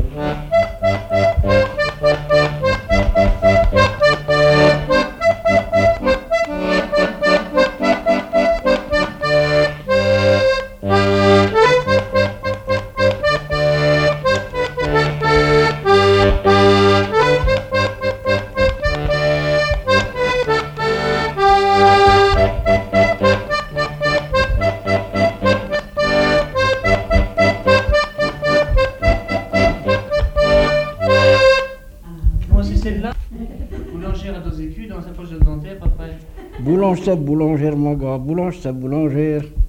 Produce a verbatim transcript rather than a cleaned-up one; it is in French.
Boulangère à deux écus dans sa poche de dentaire, papa. Boulanger, boulangère, mon gars. Boulanger, boulangère.